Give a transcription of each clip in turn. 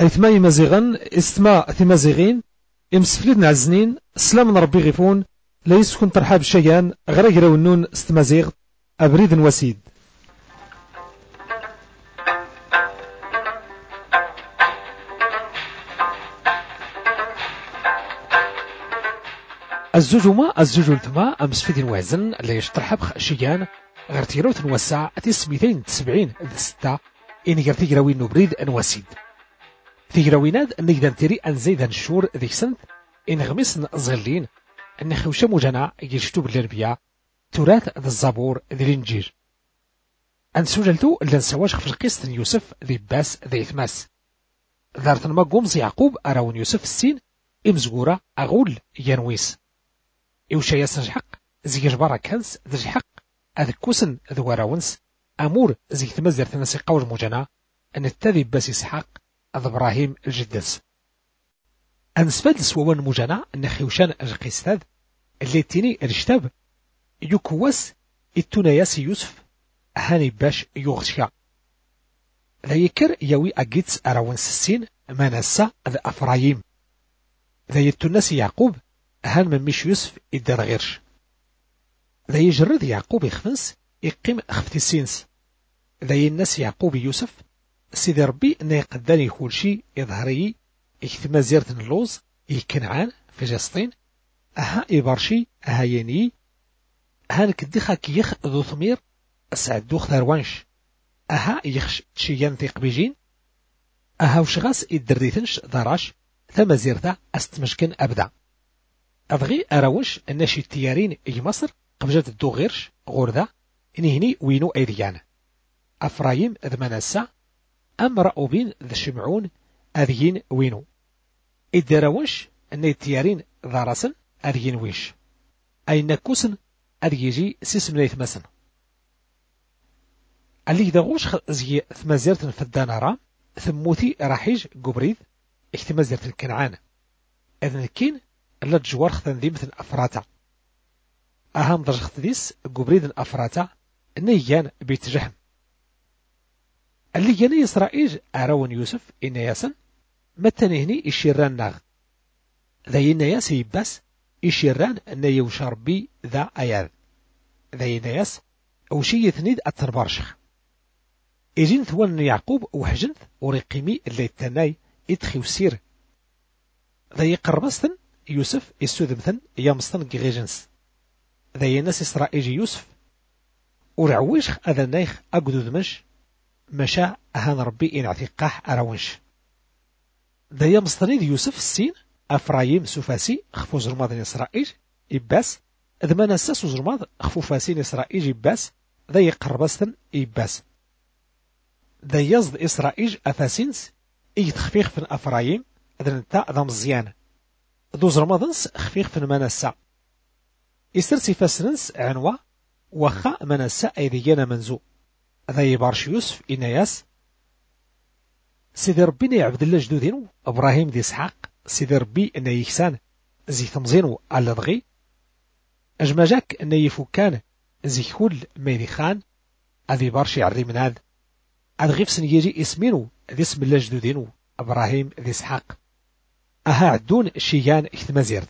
أيثما مزيغن استما ثمازيغين إمسفليد نعزنين سلام ربي غيفون لا يسكن ترحاب الشيان غير ونون استمازيغ أبريد وسيد. الزوج الثما أمسفليد وعزن لا يشترحب شيان غير تيروت نوسع تسميتين 70 ستة إن غير تيغراوين نبريد نوسيد. تيغراويناد نقدر تيري أنزيد الشور ذيك سنت إن غمس زغلين أن خوشة مجانا يجتوب الأنبياء تراث ذا الزبور ذي الإنجيل. أن سجلتو لنسواج في القسط يوسف ذي باس ذي ثماس ذارت ما قومز يعقوب أراون يوسف السين إمزقورة أغول ينويس إوشا يسنجحق زي جبارة كنس ذي الحق أذكوسن ذو راونس أمور زي ثمزر ثنسي قوج مجانا أن التذي باس يسحق أذ إبراهيم الجدس. أنسفاد سوان مجانا أن خوشان القيستاذ اللي تيني الاشتاب يكوس التناياس يوسف هاني باش يغشى ذا يكر يوي أجيتس أراون سسين منسى ذا أفرايم ذا يتناس يعقوب هان من مش يوسف إدار غيرش ذا يجرد يعقوب يخفنس يقيم خفتي سينس ذا يناس يعقوب يوسف سيدي ربي نيقداني كل شي يظهري يكتما زيارة اللوز يكنعان في جسطين أها إبارشي أها يني هانك الدخا كيخ ذو ثمير سعدو ثروانش أها يخش تشيان ثيق بيجين أها وشغاس إدريثنش ضراش ثم زيرتا أستمشكن أبدا أبغي أراوش الناشي التيارين إي مصر قبجات الدو غيرش غوردا إني هني وينو أيديان أفرايم ذ منسى أم رأوبين ذا شمعون أذيين وينو إدراوش أن التيارين ضارسن أذيين ويش أي نكوسن أذيجي سيسم ليث مسن اللي داغوش زي ثمازيرة فدانارا ثموتي راحيج قبريد احتمازيرة الكنعان إذن كين ألا تجوار ختنذي مثل أفراتا أهم درجة ختديس قبريد الأفراتا نيان بيتجحم اللي جاني إسرائيل أراون يوسف إن ياسن متنهني إشيران ناغ ذا يناياس يباس إشيران أن يوشار بي ذا أياد ذا يناياس أو شي يثنيد أتنبارشخ إجين ثوان يعقوب وحجنث ورقيمي اللي التناي إدخي سير ذا يقربستن يوسف السودمثن يامستن غيجنس ذا يناس إسرائيل يوسف ورعويشخ أذا نايخ أقدو دمش مشا أهان ربي إن اعتقاح أراونش ذا يامستنيد يوسف السين أفرايم سفاسي خفو زرماض إسرائيل إباس إذ ما نساس زرماض خفو فاسين إسرائيل إباس ذا يقربستن إباس ذا يزد إسرائيل أفاسينس إيتخفيخ فن أفرايم إذن انتا ذا مزيان ذو زرماضنس خفيخ فن منسا إسرسي فاسننس عنوى وخا منسا أيديانا منزو ذا يبارش يوسف إناياس سيدي ربي يعبد الله جدودينو إبراهيم دي إسحاق سيدي ربي إنا يكسان زي ثمزينو على دغي أجما جاك إنا يفكان زي كل ميدي خان أذي بارشي عري من هذا أدغيف سنيجي اسمينو ذي اسم الله جدودينو إبراهيم دي إسحاق أها عدون شيان اختمازيرد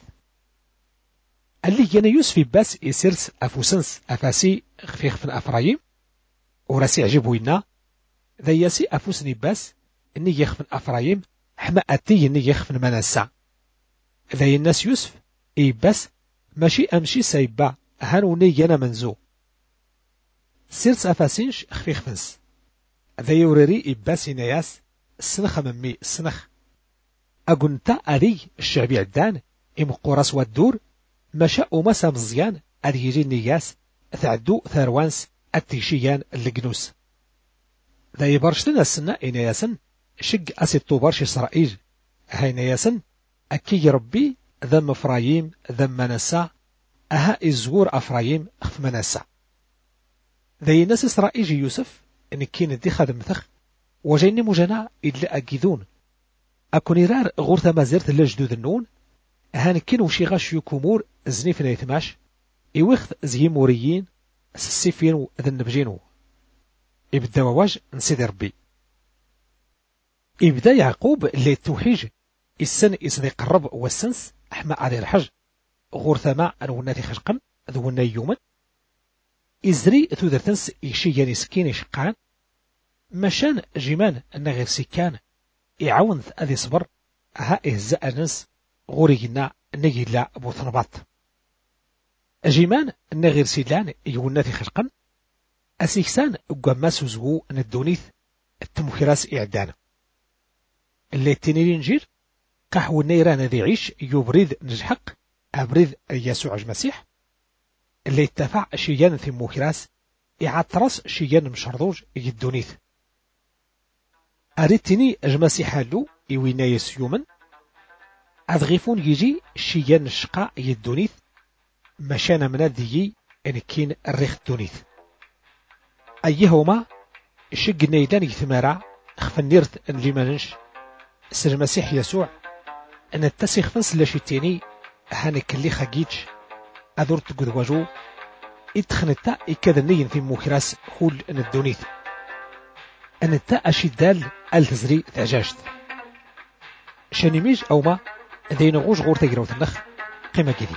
اللي جانا يوسف باس يسيرس أفوسنس أفاسي خفيخ فن أفرايم وراسي عجبوينا ذا ياسي أفوسني باس إني يخفن أفرايم حما أتي إني يخفن منسا ذا الناس يوسف إي باس ماشي أمشي سايبا هانوني يانا منزو سيرس أفاسينش خفيخ فنس ذا يوريري إي باس إناياس سنخ ممي سنخ أقنتا أذي الشعبي عدان إم قراس والدور مشا ومسا مزيان أذي يجي النياس ثعدو ثروانس التيشيان اللقنوس ذا يبرشتنا السنة إناياسن شق أسيطو برش إسرائيل هاي نياسن أكي ربي ذم أفرايم ذم منسا أها إزور أفرايم خف منسا ذا ناس إسرائيل يوسف إن كين دي خدم مثخ وجيني مجانا إلا أجيذون أكون رار غورثا مازيرت لجدود النون هان كين وشي غاش يكومور زنيف نيثماش إوخذ زي موريين السيفين ذا النبجينو إبدا وواج نسيد ربي إبدا يعقوب اللي توحيج السن إصدق الرب والسنس أحمى على الحج غور ثما أنوناتي خشقا ذونا يوما إزري تودرتنس إشي يسكين يشقان مشان جيمان أن غير سكان يعاون أذي صبر ها إهزاء نس غورينا نجيلا أبو ثنباط جيمان أن غير سيلان يوناتي خشقا أسيكسان قما سوزغو أن الدونيث التمخراس إعدان اللي تنيرين جير قحو النيران ذي عيش يبريد نجحق أبريد يسوع المسيح اللي اتفع شيان في مخراس يعطرس شيان مشردوج يدونيث أريتني أجمسيح هالو إوينا يسيومن أذغيفون يجي شيان الشقاء يدونيث مشان من ذي إن كين الريخ دونيث أيهما شق نيدان يثمارا خفنيرت أن لمنش سر المسيح يسوع أن التسيخ فنس لشيتيني هانك اللي خاقيتش أذورت قدواجو إدخنتا إكادنين في مخراس خول أن الدونيث أن التا أشدال التزري تعجاجت شانيميج أو ما ذين غوش غور تجروت النخ قيمة كذي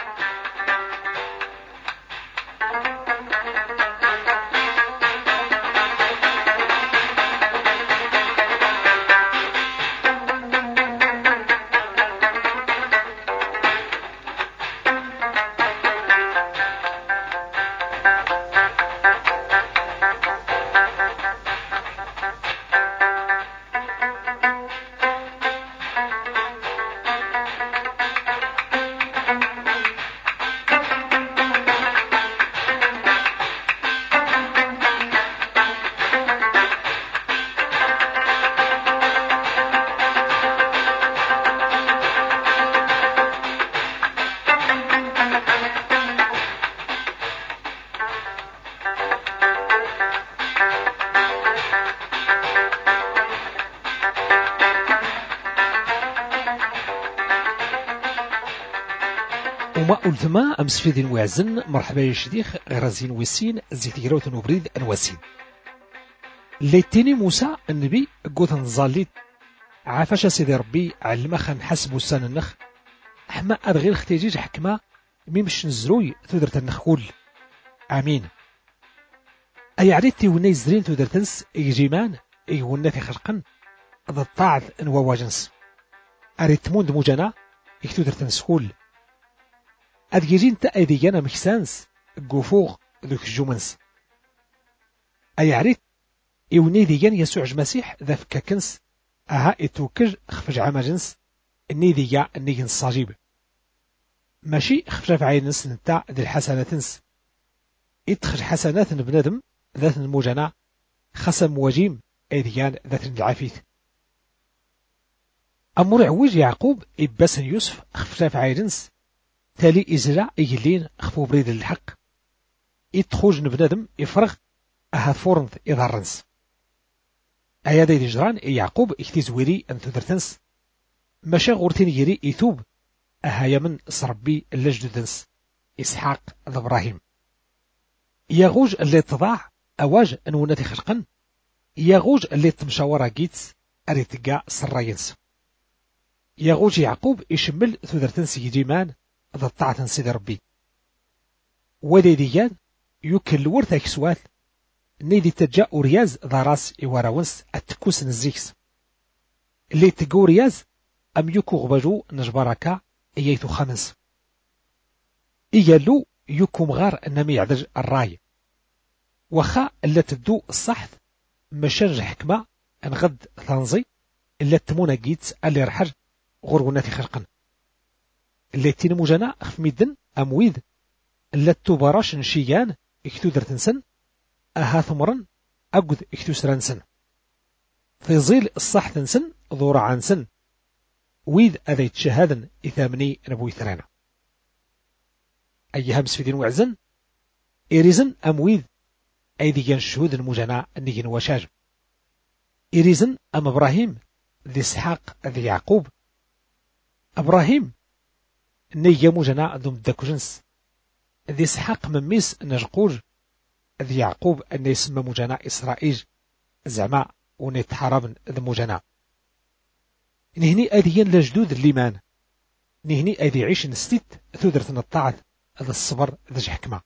وما ألتما أمس في ذي وعزن مرحبا يشديخ غرزين وسين زيت جروت نبريد أنواسين ليتيني موسى النبي قوت نظاليت عافاش سيدي ربي علما خان حسبو السان النخ أحما أدغير اختيجيج حكمة ميمش نزروي تودرت النخول آمين أي عريتي وني زرين تودرتنس إيجيمان إيونا في خلقن ذا الطاعد نواواجنس أريتمون دموجانا إكتودرتنس خول أدجيجين تا أيديانا مكسانس قفوغ ذوك الجومنس أي عريت إوني ديان يسوع المسيح ذا فكاكنس أها إتوكج خفج عماجنس إني ديا إني نصاجيب ماشي خفج عينس نتا ذي الحسناتنس إتخج حسنات بنادم ذات الموجنا خسم وجيم أيديان ذات العافيت أمر عويج يعقوب إباسن يوسف خفج عينس تالي إزراع إيلين خفو بريد الحق إتخوج بنادم يفرغ أها فورنث إظهرنس أيادي جران يعقوب اكتزويري أن تدرتنس ماشا غورتين يري إثوب أها يمن صربي اللجددنس إسحاق إبراهيم يغوج اللي تضاع أواج أنوناتي خلقن يغوج اللي تمشاورا جيتس أريتقا سراينس يغوج يعقوب يشمل تدرتنس يجيمان ذا الطاعة سيد ربي ودي ديان يوكل ورث أكسوات نيدي تجا رياز ذا راس إواراونس التكوس نزيكس اللي تقو رياز أم يكو غباجو نجباركا إيايتو خامنس إيالو يكو مغار أنمي يعدج الراي وخا اللي تدو الصحث مشانج حكمة انغد ثانزي اللي تمونا جيتس اللي رحج غرغوناتي خلقن اللي تينمو جانا خفميدن أمويد اللي تباراش نشيان اكتو درتنسن أها ثمرن أقد اكتو سرانسن في ظيل الصح تنسن ظورا عنسن ويد أذيت شهادا إثامني نبوي ثرانا أي همس في دين وعزن إريزن أمويد أيدي جان شهود المجانا نيجن وشاج إريزن أم إبراهيم ذي إسحاق ذي يعقوب إبراهيم نيجا مجانا ذم داكوجنس ذي إسحاق مميس نجقوج ذي يعقوب أن يسمى مجانا إسرائيل زعما ونيت حرام ذي مجانا نهني أذيان لجدود الليمان نهني أذي عيش نستيت ثودرة الطاعة هذا الصبر ذا حكمة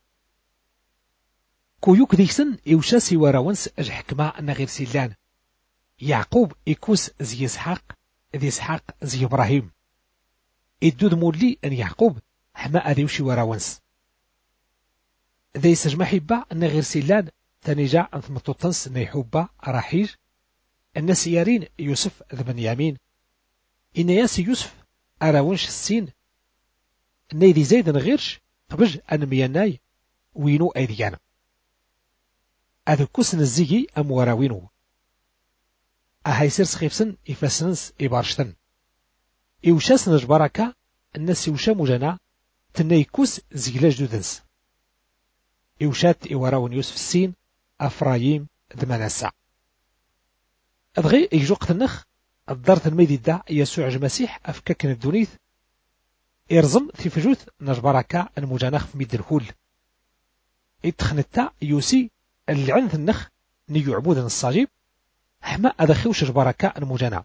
كويوك ديسن إوشاسي وراونس أج حكمة أن غير سيلان يعقوب إكوس زي إسحاق ذي إسحاق زي إبراهيم إدود مولي أن يعقوب حما أذيوشي وراونس ذي سجمع حبا أن غير سيلان تنجع أن ثمتوطنس نيحوبا راحيج الناس يارين يوسف ذا بنيامين إن ياسي يوسف أراونش السين نيدي زيد غيرش قبج أن مياناي وينو أيديانا هذا كوسن الزيجي أم وراوينو أهايسير سخيفسن إفاسنس إبارشتن إوشاسن الجباركة الناس يوشا مجانا تنايكوس زيجلاج دودنس إوشات إوراون يوسف السين أفرايم ذماناسا أبغي يجوق النخ الدارت الميدي دا يسوع المسيح أفكاكن الدونيث إرزم ثيفجوث نجباركة المجانخ في ميد الهول إتخنتا يوسي العنث النخ نيو عبودا الصاجيب حما أدخيوش جباركة المجانا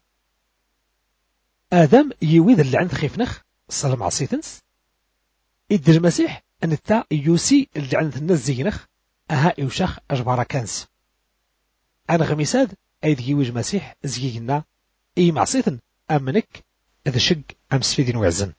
آدم يويد العنث خيف نخ السلام عصيتنس إد المسيح أن التا يوسي العنث الناس زينخ أها إوشاخ أجباركانس أنا غميساد أيد يويج مسيح زينا إي معصيتن أمنك إذا شق أمس في دين وعزن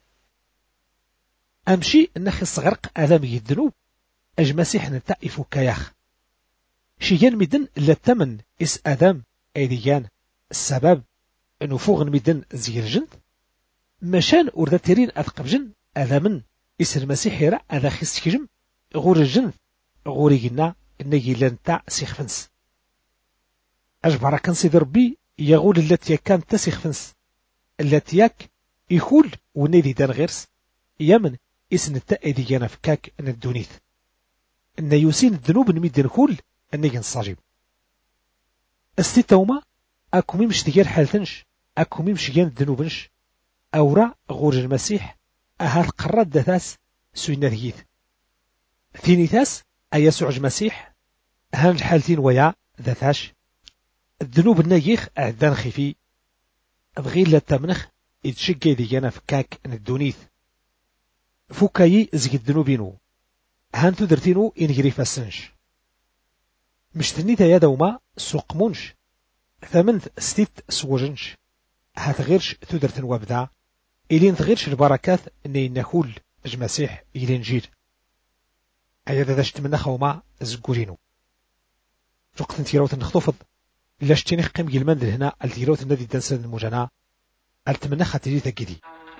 أمشي النخ الصغرق آدم يدنوب أج مسيح نتا إفوكاياخ شيان مدن للتمن إس آدم أيديان السبب أنه فوغن مدن زي الجن مشان أردترين أثقبجن آدمن إس المسيح يرى أذا خيستكجم غور الجن غوري قلنا إنه لنتا سيخفنس أجبر كان سيد ربي يقول التي كانت تسيخفنس التي ياك يخول ونيدي دان غيرس يمن إسن التأيديان فكاك ندونيث إن يوسين الذنوب نميد نخول أن ينصاجب استيتوما أكو ميمش تجار حالتنش أكو ميمش جان الذنوبنش أورا غور المسيح أهال قرد دثاس سوينا ذيث ثيني ثاس أيسوع المسيح هان الحالتين ويا ذاتاش الذنوب النايخ أعدان خفي أبغي لا تمنخ يتشقي ديانا فكاك ندونيث فكاي زي الذنوبينو هانتو درتينو إنجري فاسنش مش تنيتا يا دوما سوقمونش ثمنث ستيت سوجنش هاتغيرش تدرتن وابدا إلين تغيرش البركات إني نخول المسيح إلين جيل أيضا داشت من خوما زقورينو وقت انتيروت نخطفض لاشتيني قيم جلمان هنا التيروت النادي دانسان المجانا التمنى خاتجي تجدي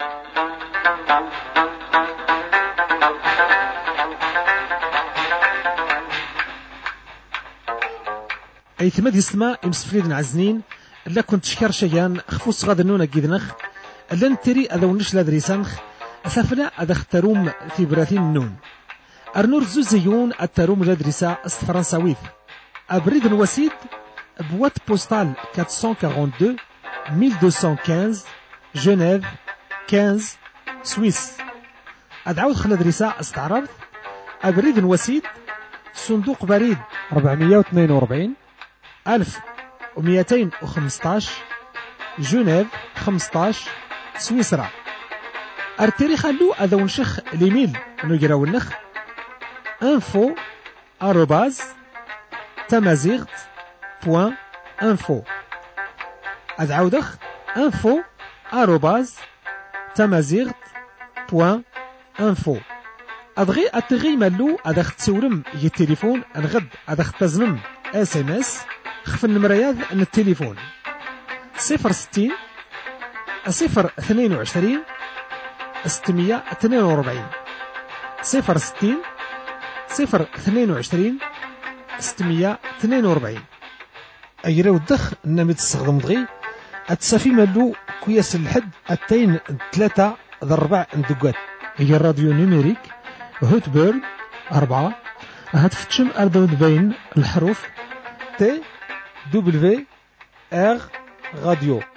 أي ثمد يسمى إمسفريد عزنين لا كنت شكر شيان خفوص غاد النونة جيدنخ لن تري أذونش لادريسانخ أسافلا أدختروم في براثين النون أرنور زوزيون التروم لادريسا فرنساويث أبريد الوسيد بوات بوستال 442 1215 جنيف 15 سويس أدعوذ خلادريسا استعرض أبريد الوسيد صندوق بريد 442 1215 جنيف 15 سويسرا أرتري خلو أذا ونشخ ليميل نجرا ونخ info @tamazight.info أدعودخ info @tamazight.info أدغي أتغي مالو أدخ تسولم يي التليفون الغد أدخ تزنم SMS خف النمريات أن التليفون 060 022 642 060 022 642 أجرا ودخ نمت تستخدم دغي أتسافي مالو كوياس الحد أتين 3 ضربع ندقات هي الراديو نيميريك هوت بيرد 4 هتفتشم أردود بين الحروف T W R راديو